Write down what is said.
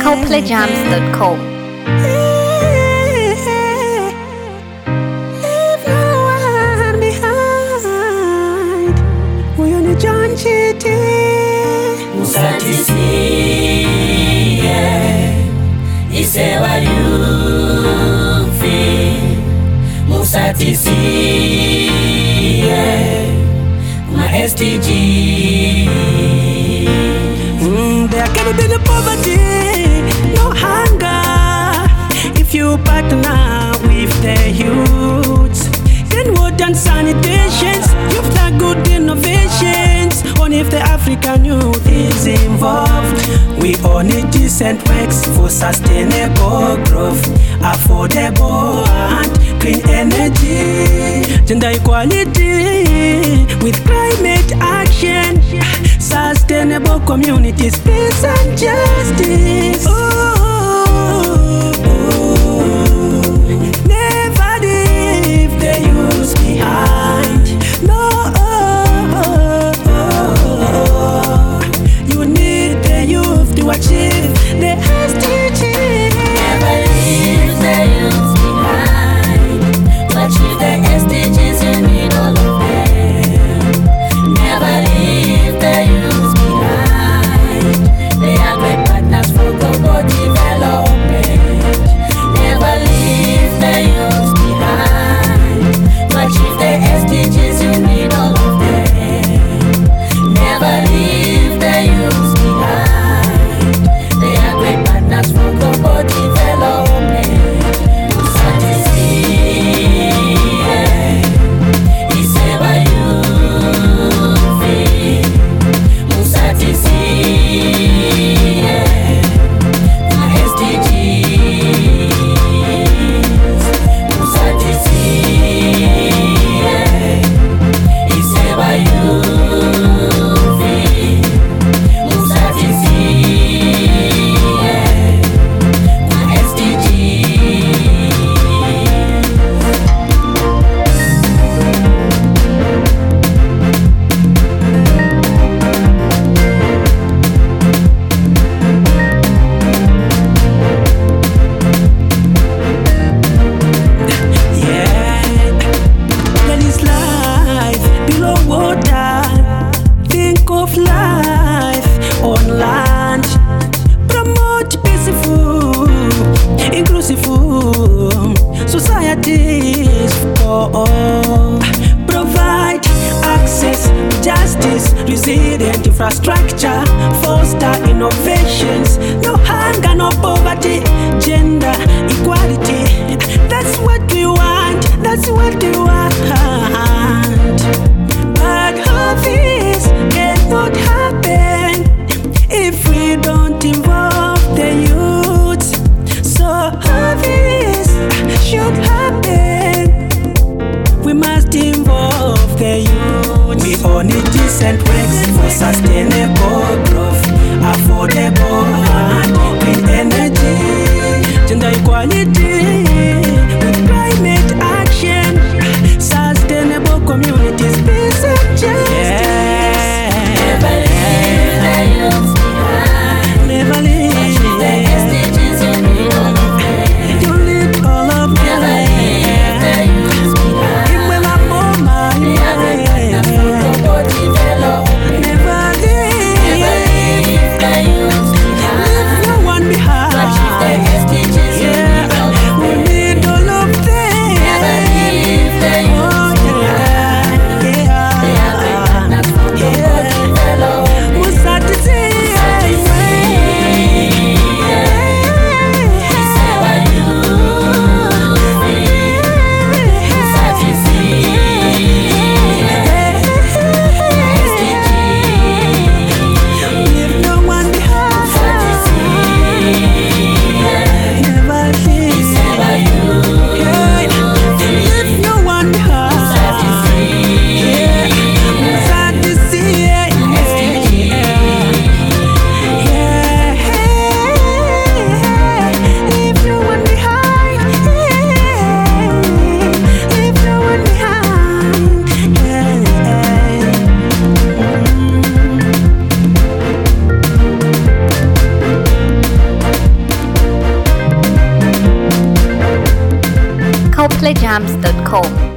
toplayjams.com. Leave no one behind. We on the John Chitty. Musatisiye isewa yufi. Musatisiye ma STG. There can be no poverty, no hunger. If you partner with the youths, clean water and sanitations, you've done good innovations. Only if the African youth is involved, we all need decent works for sustainable growth, affordable and clean energy, gender equality with climate action, sustainable communities, peace and justice. Never leave the youth behind. No, you need the youth to achieve the SDGs. Never leave the youth behind. To achieve the SDGs, you need all of them. Never leave the youth behind. They are great partners for global development. Never leave the youth behind. To achieve the SDGs, you need all of them. Never leave the youth behind. They are great partners for global development. Musatisiye isewa yufi. Musatisiye ma SDGs. Musatisiye isewa yufi. Musatisiye ma SDGs. Yeah, there is life below water. Think of life on land. Promote peaceful, inclusive societies for all. Provide access, justice, resilient infrastructure, foster innovations. No hunger, no poverty, gender equality. That's what we want. That's what we want. But all this cannot happen if we don't involve the youth. So all this should happen. We must involve the youth. We all need decent works for sustainable growth, affordable and clean energy, gender equality with climate action, sustainable communities, peace and justice. Never leave the youth behind. Never To achieve the leave. SDGs, you need all of them. You need all of Never leave the youth behind. They are great partners for global development. Never leave. Never leave the youth behind. Leave no one behind. To achieve the SDGs, you need all of them. coplayjams.com.